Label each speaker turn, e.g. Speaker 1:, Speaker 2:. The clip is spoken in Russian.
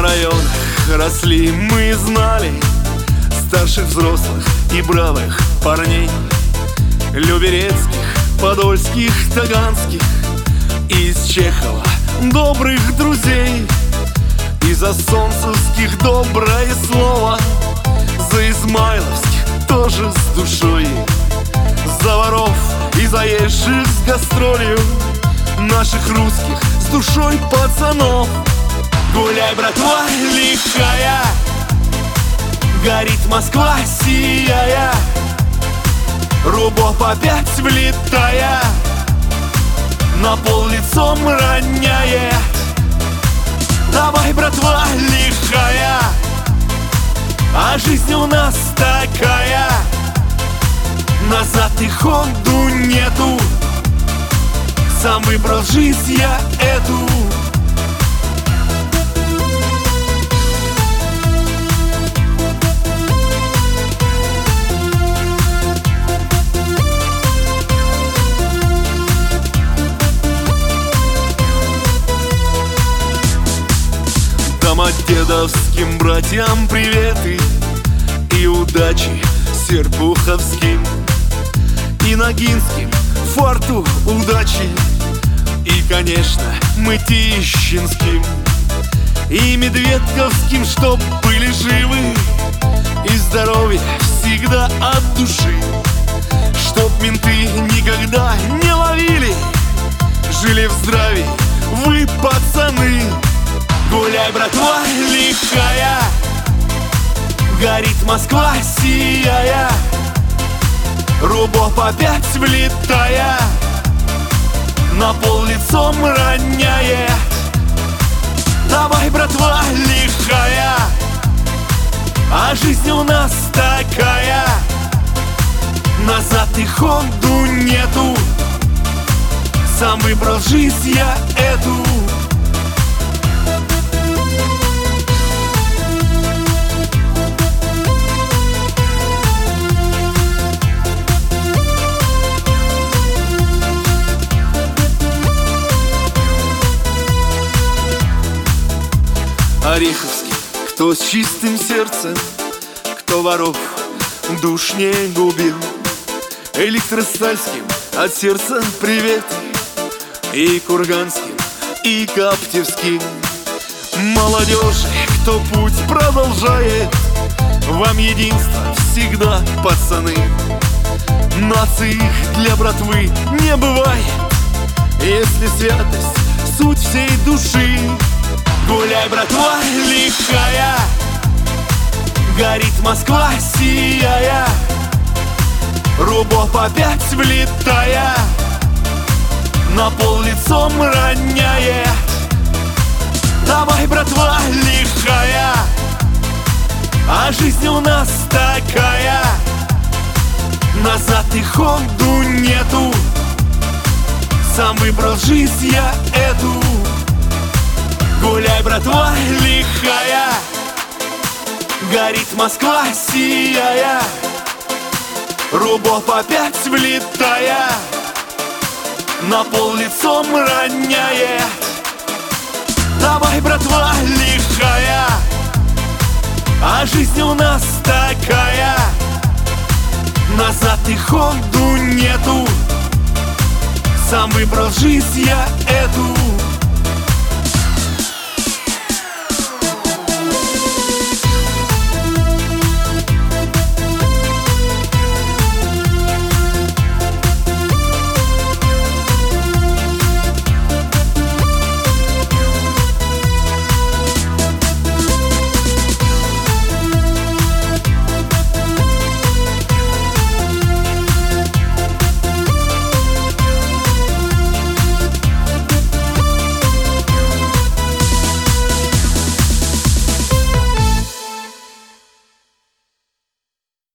Speaker 1: районах росли мы и знали старших взрослых и бравых парней, люберецких, подольских, таганских, из Чехова добрых друзей, из-за солнцевских доброе слово, за измайловских тоже с душой, за воров и заезжих с гастролью, наших русских с душой пацанов. Гуляй, братва, лихая, горит Москва, сияя, Рубов опять влетая, на пол лицом роняет. Давай, братва, лихая, а жизнь у нас такая, назад и ходу нету, сам выбрал жизнь я эту. Домодедовским братьям приветы и удачи серпуховским, и ногинским форту удачи, и, конечно, мытищинским, и медведковским, чтоб были живы, и здоровья всегда от души, чтоб менты никогда не ловили, жили в здравии вы, пацаны. Гуляй, братва, лихая, горит Москва, сияя, Рубов опять влетая, на пол лицом роняет. Давай, братва, лихая, а жизнь у нас такая, назад и ходу нету, сам выбрал жизнь я эту. Ореховский, кто с чистым сердцем, кто воров душ не губил, Электростальским от сердца привет, и Курганским, и Коптевским. Молодежи, кто путь продолжает, вам единство всегда, пацаны. Наций для братвы не бывает, если святость суть всей души. Гуляй, братва, лихая, горит Москва, сияя, Рубов опять влетая, на пол лицом роняет. Давай, братва, лихая, а жизнь у нас такая, назад и ходу нету, сам выбрал жизнь я эту. Гуляй, братва, лихая, горит Москва, сияя, Рубов опять влетая, на пол лицом роняет. Давай, братва, лихая, а жизнь у нас такая, назад и ходу нету, сам выбрал жизнь я